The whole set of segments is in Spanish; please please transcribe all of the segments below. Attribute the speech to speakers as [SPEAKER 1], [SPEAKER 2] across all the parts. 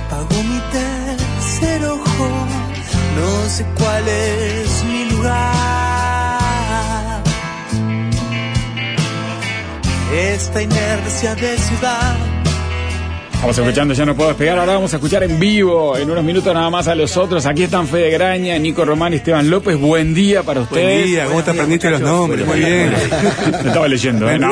[SPEAKER 1] apagó mi tercer ojo, no sé cuál es mi lugar. Esta inercia de ciudad.
[SPEAKER 2] Estamos escuchando Ya no puedo despegar. Ahora vamos a escuchar en vivo, en unos minutos nada más, a los otros. Aquí están Fede Graña, Nico Román y Esteban López. Buen día para ustedes.
[SPEAKER 3] Buen día, ¿cómo te aprendiste los nombres? Muy bien.
[SPEAKER 2] Estaba leyendo, ¿eh? No.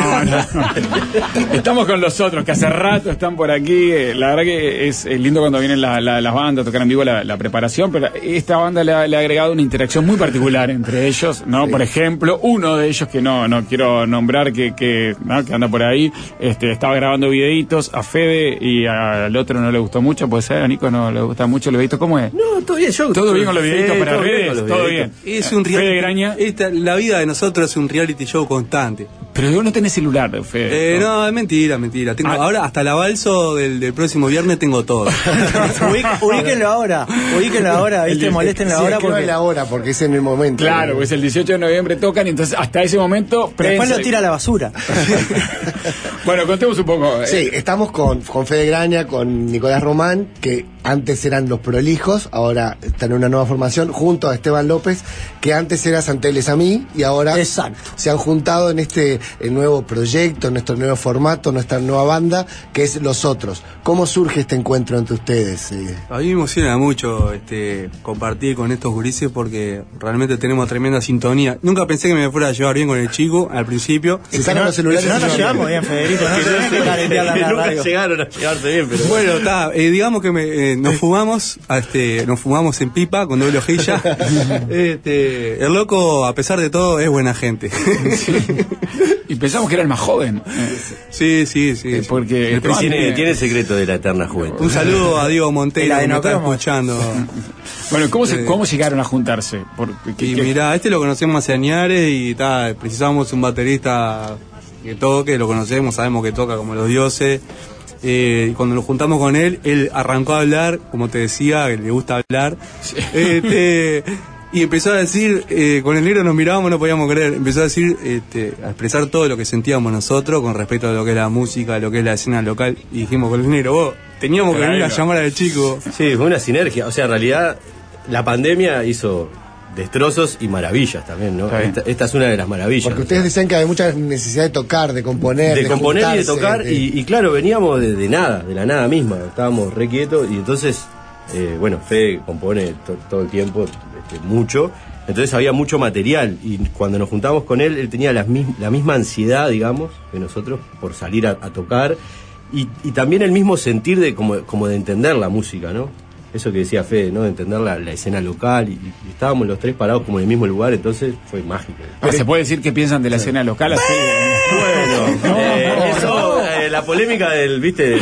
[SPEAKER 2] Estamos con los otros, que hace rato están por aquí. La verdad que es lindo cuando vienen las bandas a tocar en vivo la preparación, pero esta banda le ha agregado una interacción muy particular entre ellos, ¿no? Sí. Por ejemplo, uno de ellos que no quiero nombrar, que anda por ahí, estaba grabando videitos a Fede y al otro no le gustó mucho, puede ser, a Nico no le gusta mucho los videitos. ¿Cómo es?
[SPEAKER 4] No, todo bien, yo.
[SPEAKER 2] ¿Todo bien con los videitos para redes? Todo bien.
[SPEAKER 3] Es un
[SPEAKER 2] Fede Graña.
[SPEAKER 3] La vida de nosotros es un reality show constante.
[SPEAKER 2] Pero vos no tenés celular, Fede.
[SPEAKER 3] No, es mentira. Tengo, ahora, hasta el avalso del próximo viernes tengo todo.
[SPEAKER 4] Ubíquenlo ahora, moléstenlo ahora.
[SPEAKER 5] Porque es en el momento.
[SPEAKER 2] Claro, pues el 18 de noviembre tocan, y entonces hasta ese momento...
[SPEAKER 4] Después lo tira a la basura.
[SPEAKER 2] Bueno, contemos un poco.
[SPEAKER 5] Sí, estamos con Fede Graña, con Nicolás Román, que antes eran Los Prolijos, ahora están en una nueva formación, junto a Esteban López, que antes era Santeles a mí, y ahora se han juntado en este nuevo proyecto, en nuestro nuevo formato, nuestra nueva banda, que es Los Otros. ¿Cómo surge este encuentro entre ustedes?
[SPEAKER 3] A mí me emociona mucho compartir con estos gurises, porque realmente tenemos tremenda sintonía. Nunca pensé que me fuera a llevar bien con el chico al principio.
[SPEAKER 5] Si no, los celulares
[SPEAKER 4] no nos llevamos bien, Federico.
[SPEAKER 6] Nunca llegaron a llevarse bien, pero
[SPEAKER 3] bueno, digamos que nos fumamos en pipa con doble hojilla. El loco, a pesar de todo, es buena gente.
[SPEAKER 2] Y pensamos que era el más joven.
[SPEAKER 3] Sí.
[SPEAKER 2] Porque
[SPEAKER 6] tiene el secreto de la eterna juventud.
[SPEAKER 3] Un saludo a Diego Montero, que me está escuchando.
[SPEAKER 2] Bueno, ¿cómo llegaron a juntarse?
[SPEAKER 3] Mirá, lo conocemos hace años y precisábamos un baterista que toque, lo conocemos, sabemos que toca como los dioses. Y cuando nos juntamos con él arrancó a hablar, como te decía, que le gusta hablar. Sí. Y empezó a decir, con el negro nos mirábamos, no podíamos creer, empezó a decir, a expresar todo lo que sentíamos nosotros con respecto a lo que es la música, a lo que es la escena local, y dijimos con el negro, teníamos que venir a llamar al chico.
[SPEAKER 6] Sí, fue una sinergia, o sea, en realidad la pandemia hizo destrozos y maravillas también, ¿no? Esta es una de las maravillas.
[SPEAKER 5] Porque ustedes decían que había mucha necesidad de tocar, de componer,
[SPEAKER 6] de componer juntarse, y de tocar, y claro, veníamos de nada, de la nada misma, estábamos re quietos, y entonces, Fede compone todo el tiempo, mucho, entonces había mucho material, y cuando nos juntamos con él tenía la misma ansiedad, digamos, que nosotros por salir a tocar, y también el mismo sentir de como de entender la música, ¿no? Eso que decía Fede, ¿no? De entender la escena local, y estábamos los tres parados como en el mismo lugar, entonces fue mágico.
[SPEAKER 2] ¿Se puede decir qué piensan de la escena local? Así,
[SPEAKER 6] la polémica del, ¿viste?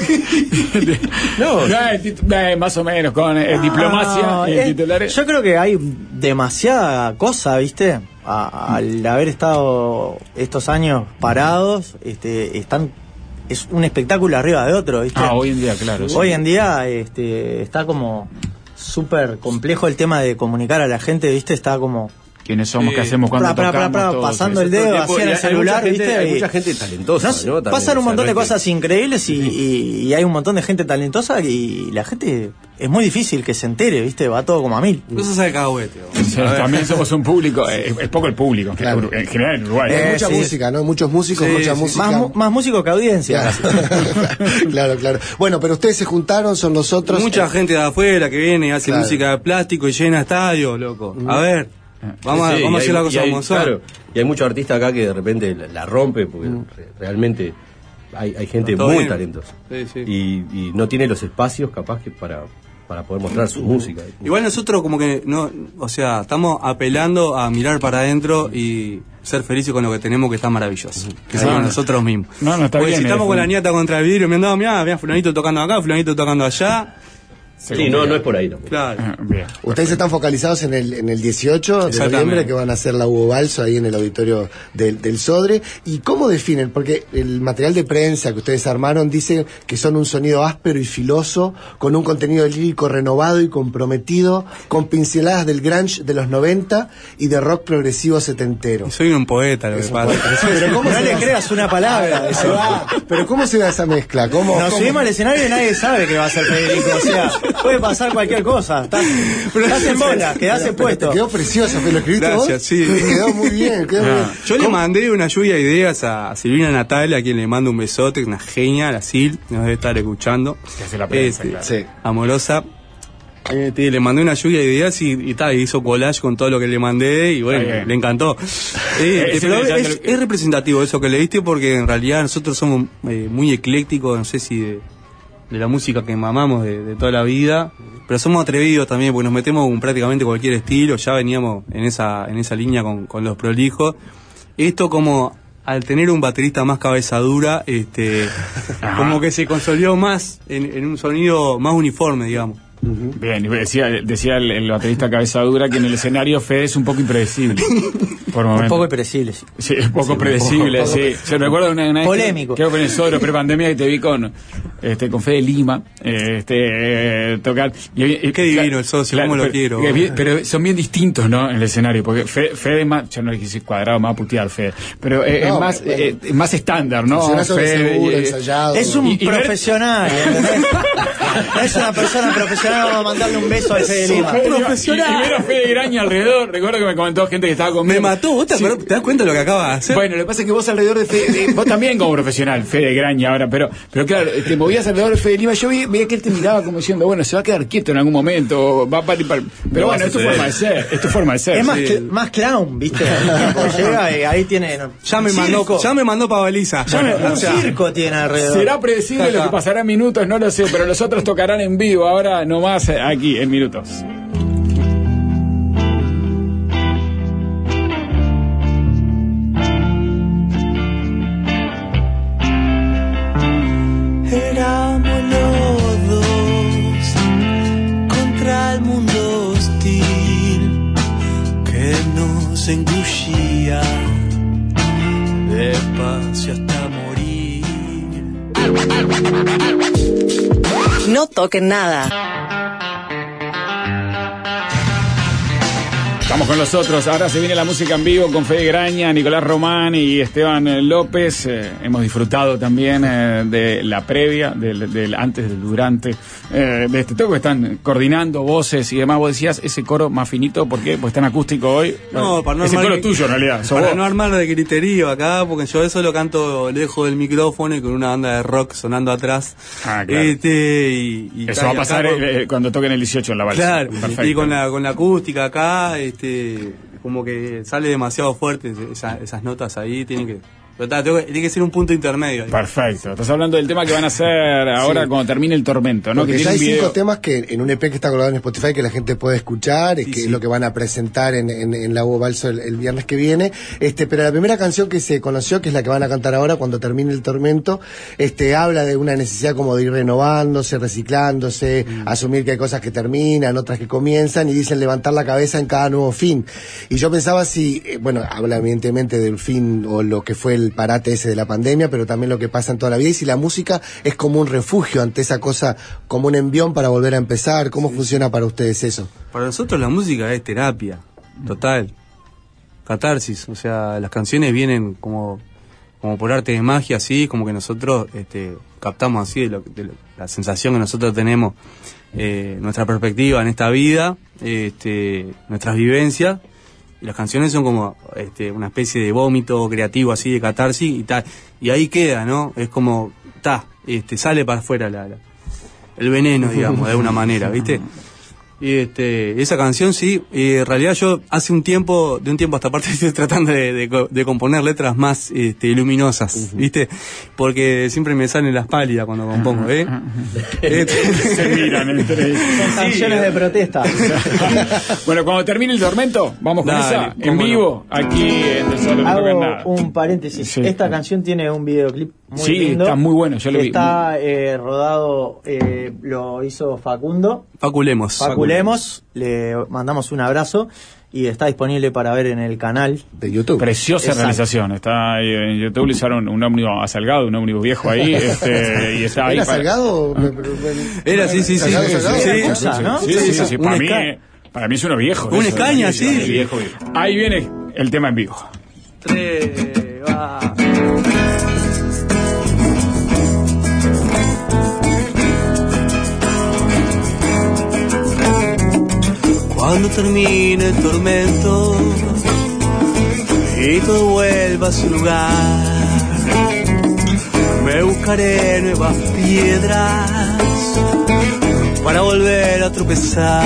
[SPEAKER 2] Más o menos, con diplomacia y titulares.
[SPEAKER 4] Yo creo que hay demasiada cosa, ¿viste? Al haber estado estos años parados, es un espectáculo arriba de otro, ¿viste?
[SPEAKER 2] Hoy en día, claro.
[SPEAKER 4] Hoy en día está como súper complejo el tema de comunicar a la gente, ¿viste? Está como...
[SPEAKER 2] ¿Quiénes somos? ¿Qué hacemos cuando tocamos?
[SPEAKER 4] Pasando el dedo así en el celular, ¿viste?
[SPEAKER 6] Hay mucha gente talentosa, ¿no?
[SPEAKER 4] Pasan un montón de cosas increíbles y hay un montón de gente talentosa, y la gente es muy difícil que se entere, ¿viste? Va todo como a mil.
[SPEAKER 3] No se sabe cagüete.
[SPEAKER 2] También somos un público, es poco el público, claro. En general en Uruguay.
[SPEAKER 5] Hay mucha música, ¿no? Muchos músicos, mucha música.
[SPEAKER 4] Más músicos que audiencia.
[SPEAKER 5] Claro. Bueno, pero ustedes se juntaron, son los otros.
[SPEAKER 3] Mucha gente de afuera que viene y hace música de plástico y llena estadios, loco. A ver. Vamos a hacer la cosa como son. Claro,
[SPEAKER 6] y hay muchos artistas acá que de repente la rompe, porque realmente hay gente muy talentosa.
[SPEAKER 3] Sí.
[SPEAKER 6] Y no tiene los espacios capaz que para poder mostrar su música.
[SPEAKER 3] Igual nosotros como que estamos apelando a mirar para adentro y ser felices con lo que tenemos, que está maravilloso. Que somos nosotros mismos.
[SPEAKER 2] No está
[SPEAKER 3] porque
[SPEAKER 2] bien.
[SPEAKER 3] Si estamos con la nieta contra el vidrio, mirá, fulanito tocando acá, fulanito tocando allá.
[SPEAKER 6] Sí, no es por ahí tampoco.
[SPEAKER 3] Claro.
[SPEAKER 2] Bien.
[SPEAKER 5] Ustedes están focalizados en el 18 de noviembre, que van a hacer la Hugo Balso ahí en el auditorio del Sodre. ¿Y cómo definen? Porque el material de prensa que ustedes armaron dice que son un sonido áspero y filoso, con un contenido lírico renovado y comprometido, con pinceladas del grunge de los 90 y de rock progresivo setentero.
[SPEAKER 3] Soy un poeta, lo que pasa.
[SPEAKER 5] Pero ¿cómo
[SPEAKER 4] No
[SPEAKER 5] se
[SPEAKER 4] le
[SPEAKER 5] va?
[SPEAKER 4] creas una palabra.
[SPEAKER 5] Pero ¿cómo se da esa mezcla? ¿Cómo?
[SPEAKER 4] Nos subimos al escenario y nadie sabe que va a ser Federico. O sea, puede pasar cualquier cosa. Estás en bola, quedás en puesto.
[SPEAKER 5] Te quedó precioso, ¿lo escribiste
[SPEAKER 3] Gracias,
[SPEAKER 5] vos?
[SPEAKER 3] sí.
[SPEAKER 5] Te quedó muy bien. Quedó muy bien.
[SPEAKER 3] Yo le mandé una lluvia de ideas a Silvina Natal, a quien le mando un besote, una genia, la Sil, nos debe estar escuchando.
[SPEAKER 2] Que hace la prensa, claro.
[SPEAKER 5] Sí.
[SPEAKER 3] Amorosa. Le mandé una lluvia de ideas y hizo collage con todo lo que le mandé y bueno, le encantó. Pero es representativo eso que leíste, porque en realidad nosotros somos muy eclécticos, no sé si de la música que mamamos de toda la vida, pero somos atrevidos también porque nos metemos con prácticamente cualquier estilo. Ya veníamos en esa línea con los prolijos. Esto, como al tener un baterista más cabeza dura, como que se consolidó más en un sonido más uniforme, digamos.
[SPEAKER 2] Bien, decía el baterista cabeza dura que en el escenario Fede es un poco impredecible. Por
[SPEAKER 4] Un poco impredecible, sí.
[SPEAKER 2] Sí, es poco predecible, sí. Yo recuerdo una vez
[SPEAKER 4] Polémico.
[SPEAKER 2] Creo que en el Sodro pre-pandemia que te vi con Fede Lima, tocar.
[SPEAKER 3] Qué divino el socio, cómo lo quiero.
[SPEAKER 2] Pero son bien distintos, ¿no? En el escenario, porque Fede es más, yo no le quise decir cuadrado, más putear Fede, pero es más estándar, ¿no?
[SPEAKER 5] Fede, ensayado.
[SPEAKER 4] Es un profesional, ¿entendés? Es una persona profesional, vamos a mandarle un beso al Fede Lima.
[SPEAKER 2] Profesional. Y ver a Fede Graña alrededor, recuerdo que me comentó gente que estaba conmigo.
[SPEAKER 3] Me mató, ¿vos te das cuenta de lo que acabas de hacer?
[SPEAKER 2] Bueno, lo que pasa es que vos alrededor de Fede, vos también como profesional, Fede Graña ahora, pero claro, te movías alrededor de Fede Lima, yo veía que él te miraba como diciendo, bueno, se va a quedar quieto en algún momento, va a parir. Pero bueno, es tu forma de ser,
[SPEAKER 4] Es más clown, ¿viste? Llega y ahí tiene...
[SPEAKER 3] Ya me mandó pa' baliza.
[SPEAKER 4] Un circo tiene alrededor.
[SPEAKER 2] Será predecible lo que pasará en minutos, no lo sé, pero los otros tocarán en vivo ahora nomás aquí en minutos.
[SPEAKER 1] Éramos los dos contra el mundo hostil que nos engullía despacio hasta morir.
[SPEAKER 7] No toquen nada.
[SPEAKER 2] Estamos con los otros, ahora se viene la música en vivo con Fede Graña, Nicolás Román y Esteban López. Hemos disfrutado también de la previa, del antes, del durante, de este toque. Están coordinando voces y demás. Vos decías ese coro más finito, ¿por qué? Porque es tan acústico hoy.
[SPEAKER 3] No, para no
[SPEAKER 2] ese
[SPEAKER 3] armar
[SPEAKER 2] coro tuyo en realidad.
[SPEAKER 3] Para no armar de criterio acá, porque yo eso lo canto lejos del micrófono y con una banda de rock sonando atrás.
[SPEAKER 2] Ah, claro. Eso va a pasar cuando toquen el 18 en la balsa.
[SPEAKER 3] Claro,
[SPEAKER 2] perfecto.
[SPEAKER 3] y con la acústica acá, como que sale demasiado fuerte esas notas ahí, tiene que ser un punto intermedio.
[SPEAKER 2] Perfecto. Estás hablando del tema que van a hacer ahora cuando termine el tormento, ¿no?
[SPEAKER 5] Porque
[SPEAKER 2] que
[SPEAKER 5] ya hay
[SPEAKER 2] tiene un
[SPEAKER 5] 5 temas que en un EP que está colgado en Spotify que la gente puede escuchar y que es lo que van a presentar en la Hugo Balso el viernes que viene. Pero la primera canción que se conoció, que es la que van a cantar ahora cuando termine el tormento, habla de una necesidad como de ir renovándose, reciclándose, asumir que hay cosas que terminan, otras que comienzan, y dicen levantar la cabeza en cada nuevo fin. Y yo pensaba si, habla evidentemente del fin o lo que fue el parate ese de la pandemia, pero también lo que pasa en toda la vida, y si la música es como un refugio ante esa cosa, como un envión para volver a empezar. ¿Cómo funciona para ustedes eso?
[SPEAKER 3] Para nosotros la música es terapia, total, catarsis, o sea, las canciones vienen como por arte de magia, así, como que nosotros captamos así de la sensación que nosotros tenemos, nuestra perspectiva en esta vida, nuestras vivencias. Y las canciones son como una especie de vómito creativo así de catarsis y tal, y ahí queda, ¿no? Es como sale para afuera el veneno, digamos, de alguna manera, ¿viste? Y esa canción sí, en realidad yo de un tiempo a esta parte estoy tratando de componer letras más luminosas, ¿viste? Porque siempre me salen las pálidas cuando compongo, ¿eh?
[SPEAKER 2] Se miran entre ellos.
[SPEAKER 4] Son canciones de protesta.
[SPEAKER 2] Bueno, cuando termine el tormento, vamos con
[SPEAKER 3] Dale,
[SPEAKER 2] esa en vivo, aquí en el Solo No Tocan Nada.
[SPEAKER 4] Hago un paréntesis.
[SPEAKER 2] Sí.
[SPEAKER 4] Esta canción tiene un videoclip muy
[SPEAKER 2] sí,
[SPEAKER 4] lindo.
[SPEAKER 2] Está muy bueno, yo lo vi.
[SPEAKER 4] Está rodado, lo hizo Facundo.
[SPEAKER 3] Facu Lemos. Le mandamos un abrazo y está disponible para ver en el canal
[SPEAKER 5] de YouTube.
[SPEAKER 2] Preciosa
[SPEAKER 4] Exacto.
[SPEAKER 2] realización. Está ahí en YouTube, le usaron un ómnibus a Salgado, un ómnibus viejo ahí, y está ahí.
[SPEAKER 5] ¿Era Salgado?
[SPEAKER 3] Era, sí.
[SPEAKER 5] Salgado.
[SPEAKER 2] Sí. Para mí es uno viejo.
[SPEAKER 3] Un Escaña, sí.
[SPEAKER 2] Viejo. Ahí viene el tema en vivo.
[SPEAKER 3] 3, va.
[SPEAKER 1] Cuando termine el tormento y todo vuelva a su lugar, me buscaré nuevas piedras para volver a tropezar.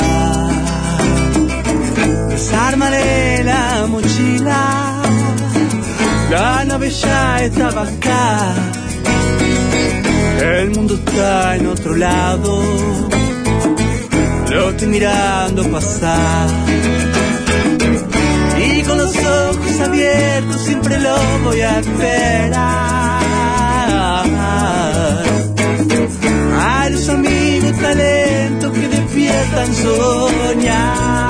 [SPEAKER 1] Desarmaré la mochila, la nave ya estaba acá, el mundo está en otro lado, lo estoy mirando pasar, y con los ojos abiertos siempre lo voy a esperar. A los amigos talentos que despiertan soñar.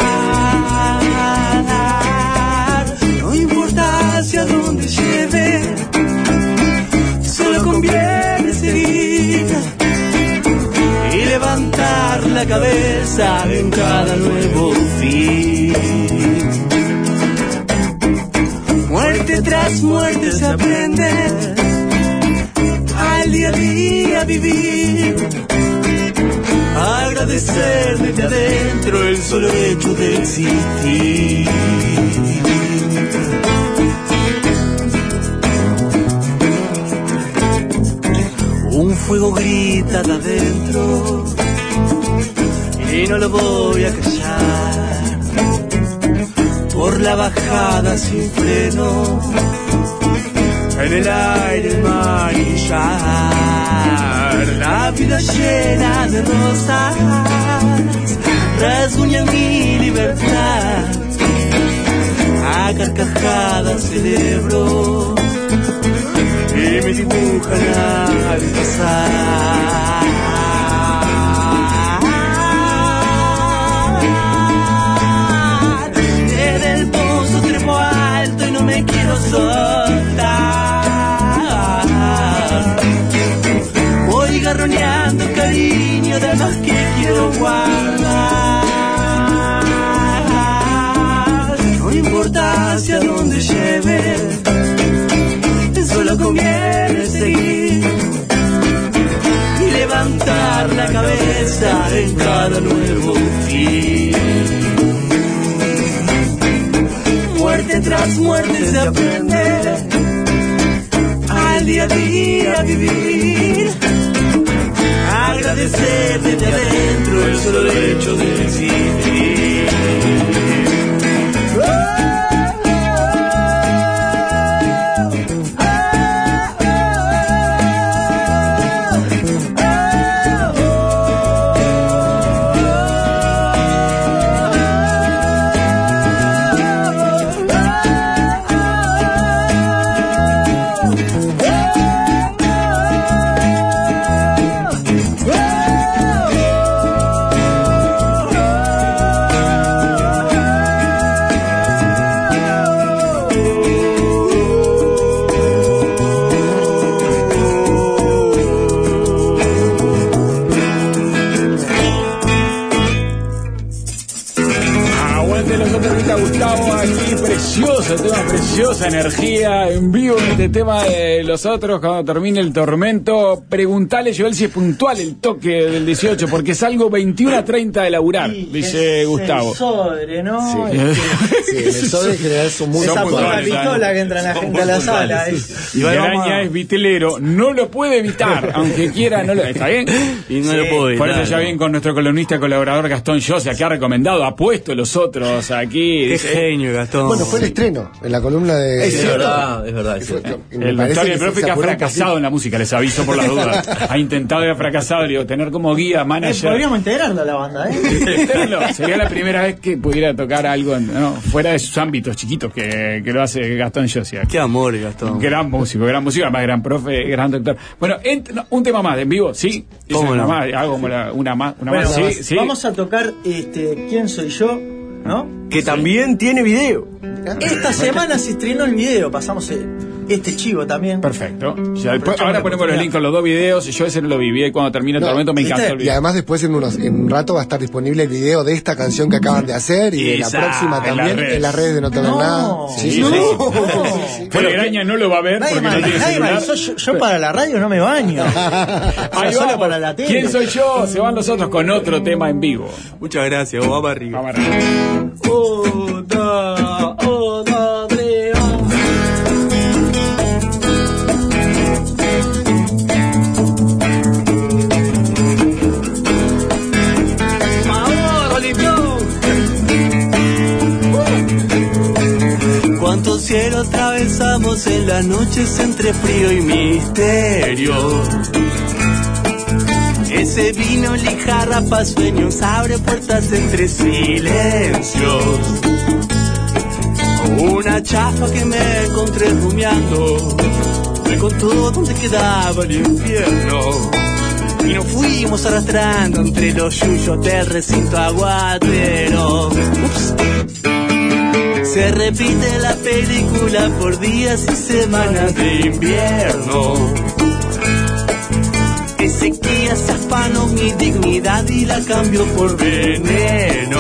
[SPEAKER 1] No importa hacia dónde lleve, solo conviene seguir y levantar la cabeza en cada nuevo fin. Muerte tras muerte se aprende, al día a día vivir, agradecer desde adentro el solo hecho de existir. Un fuego grita de adentro y no lo voy a callar. Por la bajada sin freno, en el aire manillar, la vida llena de rosas rasguña mi libertad. A carcajadas celebro y me dibujan al pasar. Desde el pozo trepo alto y no me quiero soltar. Voy garroneando cariño de más que quiero guardar. No importa hacia dónde lleve, solo conviene seguir y levantar la cabeza en cada nuevo fin. Muerte tras muerte se aprende, al día a día vivir, agradecer desde adentro el solo hecho de existir.
[SPEAKER 2] Preciosa energía en vivo en este tema de los otros. Cuando termine el tormento, preguntale, Joel, si es puntual el toque del 18, porque salgo 21:30 de laburar, dice Gustavo.
[SPEAKER 4] El Sodre, ¿no?
[SPEAKER 5] Sí, el Sodre en general son muy
[SPEAKER 4] esa
[SPEAKER 2] puntuales,
[SPEAKER 4] pistola que entra la gente a la sala.
[SPEAKER 2] Y Araña es vitelero, no lo puede evitar, aunque quiera, no lo... ¿Está bien?
[SPEAKER 3] Y no lo puedo evitar.
[SPEAKER 2] Por eso ya bien con nuestro columnista colaborador Gastón Llosa, que ha recomendado, ha puesto los otros aquí.
[SPEAKER 3] Qué genio, Gastón.
[SPEAKER 5] Bueno, fue el estreno en la columna de de...
[SPEAKER 6] Es verdad.
[SPEAKER 2] El vestuario del profe que ha fracasado en la música, les aviso por las dudas. Ha intentado y ha fracasado, digo, tener como guía, manager.
[SPEAKER 4] Podríamos integrarlo a la banda,
[SPEAKER 2] Sería la primera vez que pudiera tocar algo fuera de sus ámbitos chiquitos que lo hace Gastón Josiak.
[SPEAKER 3] Qué amor, Gastón.
[SPEAKER 2] Gran músico, además gran profe, gran doctor. Bueno, un tema más, ¿en vivo? ¿Sí?
[SPEAKER 3] ¿Cómo no?
[SPEAKER 2] Hago como una más. Sí.
[SPEAKER 4] Vamos a tocar ¿Quién soy yo? ¿No?
[SPEAKER 6] Que también tiene video.
[SPEAKER 4] Esta semana se estrenó el video, pasamos este chivo también.
[SPEAKER 2] Perfecto. Ahora ponemos los links con los dos videos. Yo ese no lo viví y cuando termine el tormento me encantó el video.
[SPEAKER 5] Y además después en un rato va a estar disponible el video de esta canción que acaban de hacer y de la próxima también en las redes de No Te Ver Nada.
[SPEAKER 2] Sí. Pero Graña no lo va a ver porque no tiene celular.
[SPEAKER 4] Yo para la radio no me baño.
[SPEAKER 2] Solo para la tele. ¿Quién soy yo? Se van los otros con otro tema en vivo.
[SPEAKER 3] Muchas gracias, vamos arriba.
[SPEAKER 1] Cuántos cielos atravesamos en las noches entre frío y misterio. Ese vino lijarra pa' sueños abre puertas entre silencios. Una chafa que me encontré rumiando me contó dónde quedaba el infierno. Y nos fuimos arrastrando entre los yuyos del recinto aguatero. Ups. Se repite la película por días y semanas de invierno. Ezequiel zafanó mi dignidad y la cambió por veneno.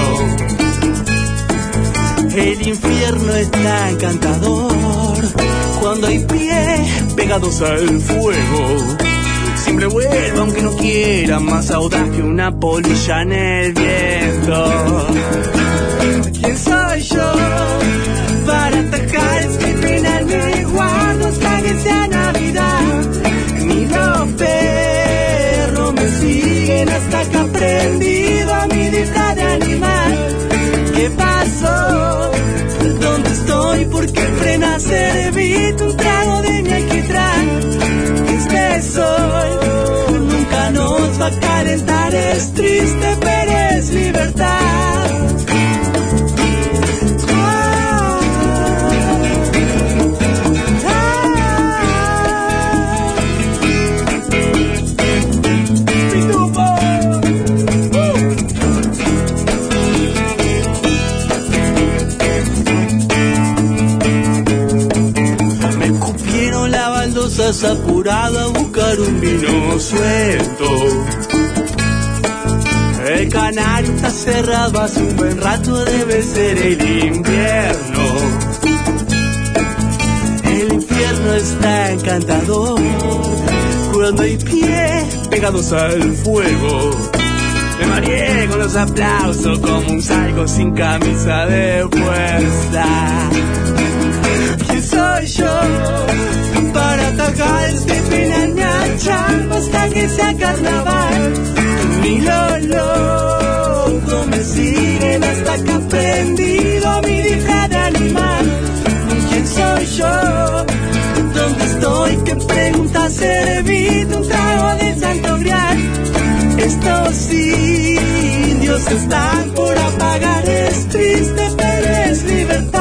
[SPEAKER 1] El infierno es tan encantador cuando hay pies pegados al fuego. Siempre vuelvo aunque no quiera, más audaz que una polilla en el viento. ¿Quién soy yo para atajar este final? Me guardo hasta que sea Navidad. Ni los perros me siguen hasta que he aprendido a mi disfraz de animal. ¿Qué pasó? ¿Dónde estoy? ¿Por qué frena servir un trago de mi alquitrán? Este sol nunca nos va a calentar, es triste pero es libertad. Apurado a buscar un vino suelto. El canario está cerrado hace un buen rato, debe ser el invierno. El infierno está encantador cuando hay pies pegados al fuego. Me mareé con los aplausos como un salgo sin camisa de fuerza. ¿Quién soy yo para atajar este final? Me achan hasta que sea carnaval. Ni lo loco me siguen hasta que he aprendido mi disfraz de animal. ¿Quién soy yo? ¿Dónde estoy? ¿Qué pregunta servir un trago de Santo Grial? Estos indios están por apagar, es triste pero es libertad.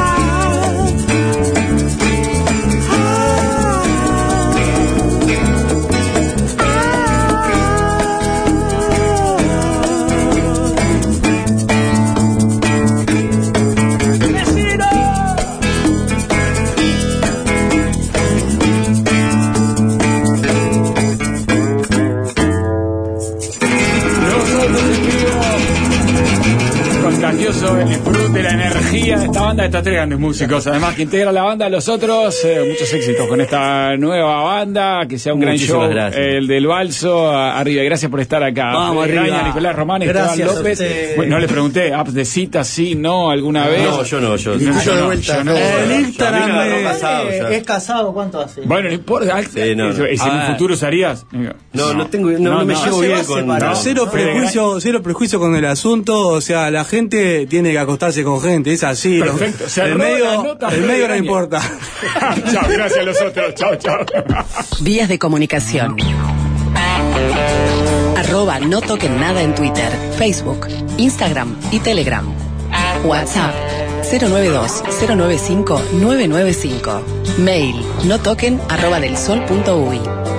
[SPEAKER 2] El disfrute, la energía de esta banda, de estos tres grandes músicos. Además, que integra la banda, los otros, muchos éxitos con esta nueva banda. Que sea un gran show.
[SPEAKER 6] Gracias.
[SPEAKER 2] El del Balso, arriba. Gracias por estar acá.
[SPEAKER 4] Vamos, arriba.
[SPEAKER 2] Nicolás Román, Esteban López. Bueno, no le pregunté, apps de cita, sí, no, alguna vez.
[SPEAKER 6] No, yo no.
[SPEAKER 4] El Instagram es casado, ¿cuánto hace?
[SPEAKER 2] Bueno, no importa. Si en un futuro usarías.
[SPEAKER 6] No me llevo bien con.
[SPEAKER 3] Cero prejuicio con el asunto. O sea, la gente tiene que acostarse con gente, es así.
[SPEAKER 2] Perfecto. Perfecto.
[SPEAKER 3] El medio no importa.
[SPEAKER 2] Chao, gracias a los otros. Chao.
[SPEAKER 7] Vías de comunicación. @no toquen nada en Twitter, Facebook, Instagram y Telegram. WhatsApp 092-095-995. Mail notoquen@delsol.uy.